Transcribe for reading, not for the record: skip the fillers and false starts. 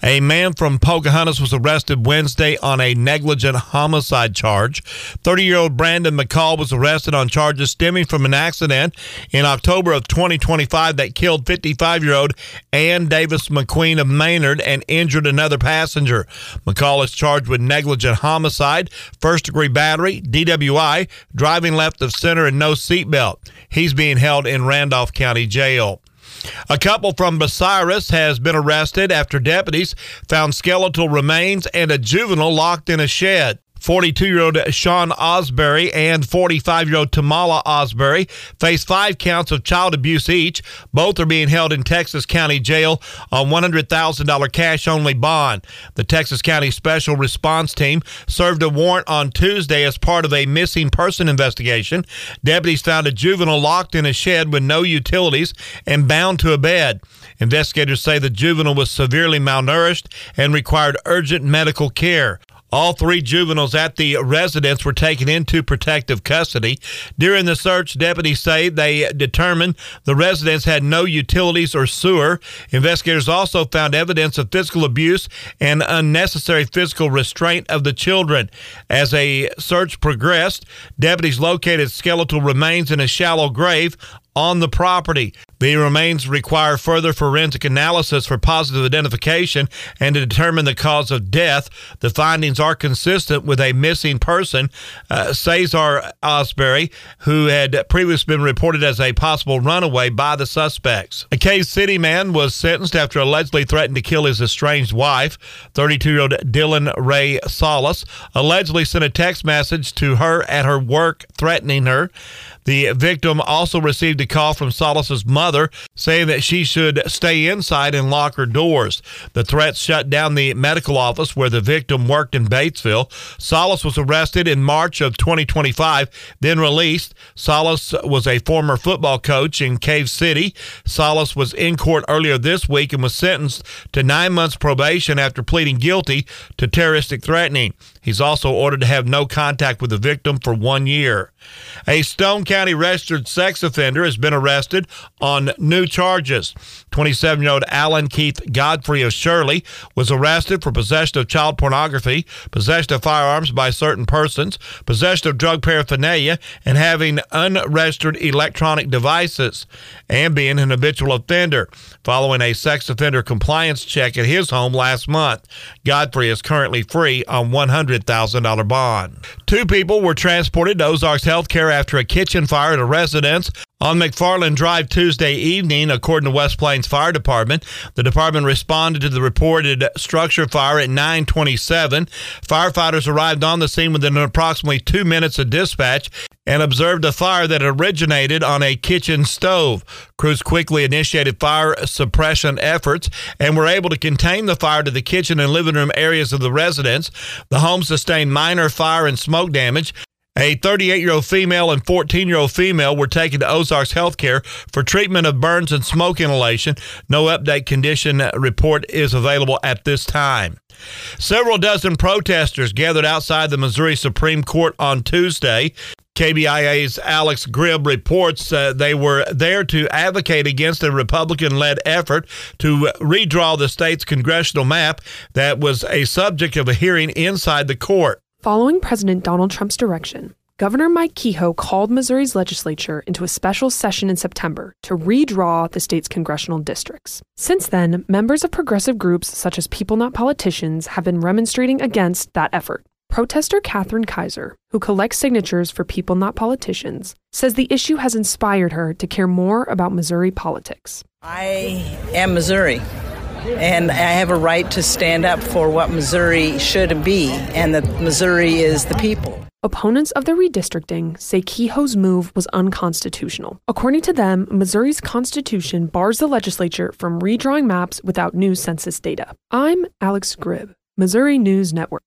A man from Pocahontas was arrested Wednesday on a negligent homicide charge. 30-year-old Brandon McCall was arrested on charges stemming from an accident in October of 2025 that killed 55-year-old Ann Davis McQueen of Maynard and injured another passenger. McCall is charged with negligent homicide, first-degree battery, DWI, driving left of center, and no seatbelt. He's being held in Randolph County Jail. A couple from Bucyrus has been arrested after deputies found skeletal remains and a juvenile locked in a shed. 42-year-old Sean Osbury and 45-year-old Tamala Osbury face 5 counts of child abuse each. Both are being held in Texas County Jail on $100,000 cash-only bond. The Texas County Special Response Team served a warrant on Tuesday as part of a missing person investigation. Deputies found a juvenile locked in a shed with no utilities and bound to a bed. Investigators say the juvenile was severely malnourished and required urgent medical care. All 3 juveniles at the residence were taken into protective custody. During the search, deputies say they determined the residence had no utilities or sewer. Investigators also found evidence of physical abuse and unnecessary physical restraint of the children. As a search progressed, deputies located skeletal remains in a shallow grave on the property. The remains require further forensic analysis for positive identification and to determine the cause of death. The findings are consistent with a missing person, Cesar Osbury, who had previously been reported as a possible runaway by the suspects. A Cave City man was sentenced after allegedly threatened to kill his estranged wife. 32-year-old Dylan Ray Salas allegedly sent a text message to her at her work threatening her. The victim also received a call from Salas's mother saying that she should stay inside and lock her doors. The threats shut down the medical office where the victim worked in Batesville. Salas was arrested in March of 2025, then released. Salas was a former football coach in Cave City. Salas was in court earlier this week and was sentenced to 9 months probation after pleading guilty to terroristic threatening. He's also ordered to have no contact with the victim for 1 year. A Stone County registered sex offender has been arrested on new charges. 27-year-old Alan Keith Godfrey of Shirley was arrested for possession of child pornography, possession of firearms by certain persons, possession of drug paraphernalia, and having unregistered electronic devices, and being an habitual offender. Following a sex offender compliance check at his home last month, Godfrey is currently free on $100,000 bond. 2 people were transported to Ozarks Healthcare after a kitchen fire at a residence on McFarland Drive Tuesday evening, according to West Plains Fire Department. The department responded to the reported structure fire at 9:27. Firefighters arrived on the scene within approximately 2 minutes of dispatch and observed a fire that originated on a kitchen stove. Crews quickly initiated fire suppression efforts and were able to contain the fire to the kitchen and living room areas of the residence. The home sustained minor fire and smoke damage. A 38-year-old female and 14-year-old female were taken to Ozarks Healthcare for treatment of burns and smoke inhalation. No update condition report is available at this time. Several dozen protesters gathered outside the Missouri Supreme Court on Tuesday. KBIA's Alex Gribb reports they were there to advocate against a Republican-led effort to redraw the state's congressional map that was a subject of a hearing inside the court. Following President Donald Trump's direction, Governor Mike Kehoe called Missouri's legislature into a special session in September to redraw the state's congressional districts. Since then, members of progressive groups such as People Not Politicians have been remonstrating against that effort. Protester Catherine Kaiser, who collects signatures for People Not Politicians, says the issue has inspired her to care more about Missouri politics. I am Missouri. And I have a right to stand up for what Missouri should be, and that Missouri is the people. Opponents of the redistricting say Kehoe's move was unconstitutional. According to them, Missouri's constitution bars the legislature from redrawing maps without new census data. I'm Alex Gribb, Missouri News Network.